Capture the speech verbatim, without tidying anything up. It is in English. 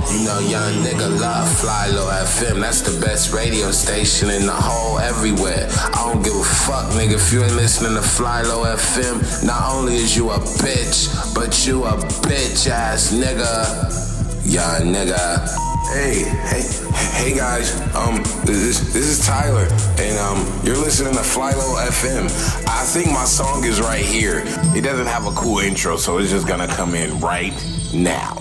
You know, young nigga love Fly Low F M. That's the best radio station in the whole everywhere. I don't give a fuck, nigga. If you ain't listening to Fly Low F M, not only is you a bitch, but you a bitch ass nigga. Young nigga. Hey, hey, hey guys, um, this, this is Tyler, and um, you're listening to Fly Low F M. I think my song is right here. It doesn't have a cool intro, so it's just gonna come in right now.